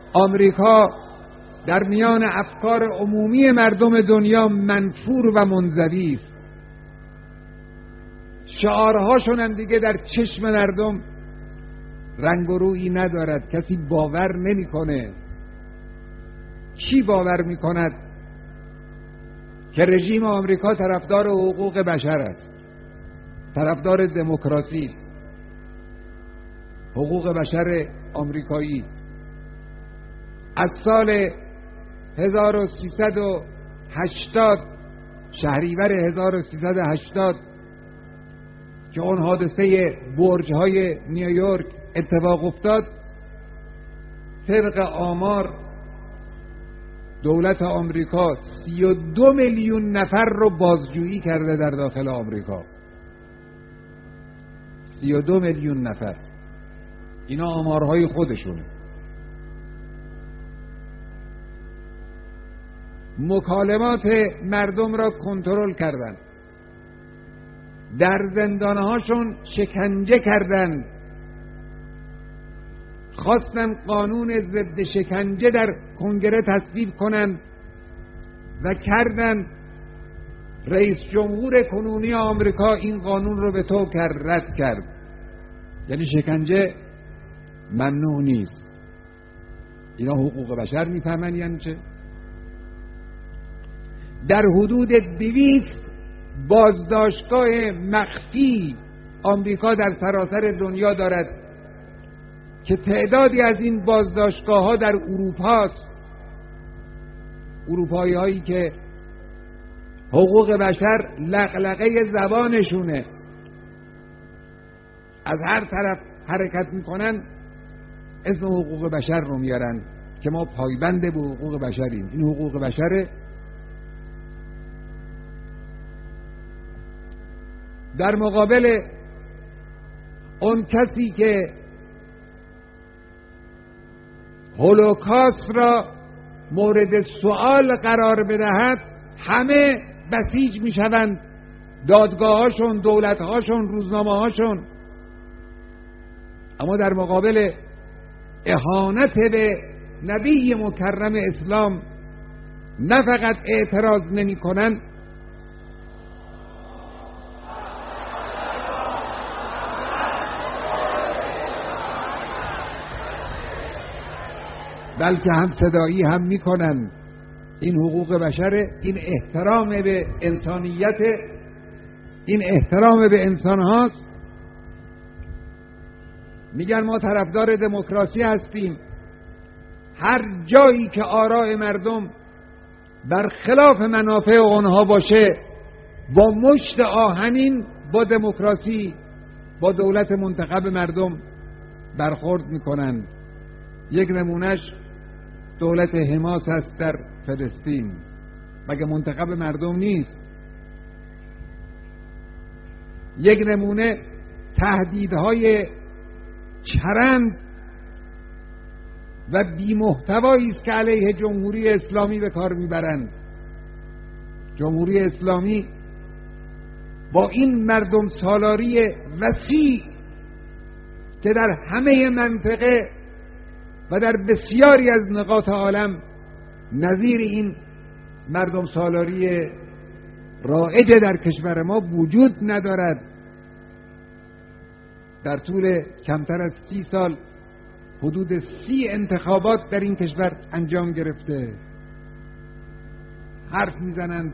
آمریکا در میان افکار عمومی مردم دنیا منفور و منزوی است. شعارهاشون هم دیگه در چشم مردم رنگ و رویی ندارد. کسی باور نمیکنه. کی باور میکند که رژیم آمریکا طرفدار حقوق بشر است، طرفدار دموکراسی است؟ حقوق بشر آمریکایی از سال 1380 شهریور 1380 که اون حادثه برج‌های نیویورک اتفاق افتاد، طبق آمار دولت آمریکا 32 میلیون نفر رو بازجویی کرده در داخل آمریکا. 32 میلیون نفر. اینا آمارهای خودشونه. مکالمات مردم را کنترل کردند، در زندانهاشون شکنجه کردند، خواستن قانون ضد شکنجه در کنگره تصویب کنند و کردند. رئیس جمهور کنونی آمریکا این قانون رو به تو رد کرد. یعنی شکنجه ممنوع نیست. اینا حقوق بشر میفهمن یعنی چه؟ در حدود 200 بازداشتگاه مخفی آمریکا در سراسر دنیا دارد که تعدادی از این بازداشتگاه ها در اروپا است. اروپایی هایی که حقوق بشر لقلقه زبانشونه، از هر طرف حرکت میکنن اسم حقوق بشر رو میارن که ما پایبند به حقوق بشریم. این حقوق بشره. در مقابل اون کسی که هولوکاست را مورد سؤال قرار بدهد، همه بسیج میشوند، دادگاهاشون، دولتهاشون، روزنامه‌هاشون. اما در مقابل اهانت به نبی مکرم اسلام نه فقط اعتراض نمی کنند، بلکه هم صدایی هم میکنن. این حقوق بشره، این احترام به انسانیت، این احترام به انسان هاست. میگن ما طرفدار دموکراسی هستیم. هر جایی که آراء مردم برخلاف منافع اونها باشه، با مشت آهنین با دموکراسی، با دولت منتخب مردم برخورد میکنن. یک نمونهش دولت حماس هست در فلسطین. مگه منتخب مردم نیست؟ یک نمونه تهدیدهای چرند و بی‌محتوایی است که علیه جمهوری اسلامی به کار میبرند. جمهوری اسلامی با این مردم سالاری وسیع که در همه منطقه و در بسیاری از نقاط عالم نظیر این مردم سالاری رایج در کشور ما وجود ندارد. در طول کمتر از 30 سال حدود 30 انتخابات در این کشور انجام گرفته. حرف میزنند،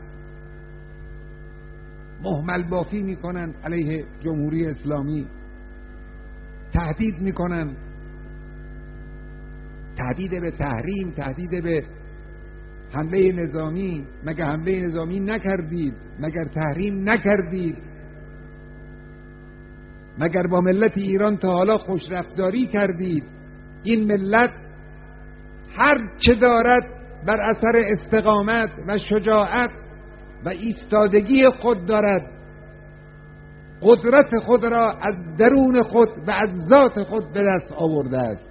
مهمل بافی میکنند علیه جمهوری اسلامی، تهدید میکنند، تهدید به تحریم، تهدید به حمله نظامی. مگر حمله نظامی نکردید؟ مگر تحریم نکردید؟ مگر با ملت ایران تا حالا خوشرفتاری کردید؟ این ملت هر چه دارد بر اثر استقامت و شجاعت و ایستادگی خود دارد. قدرت خود را از درون خود و از ذات خود به دست آورده است.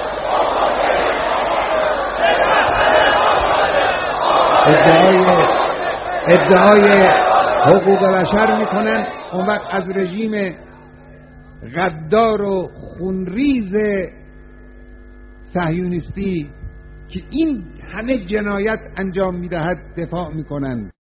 ادعای ادعای حقوق بشر میکنن، اون وقت از رژیم غدار و خونریز صهیونیستی که این همه جنایت انجام میدهد دفاع میکنند.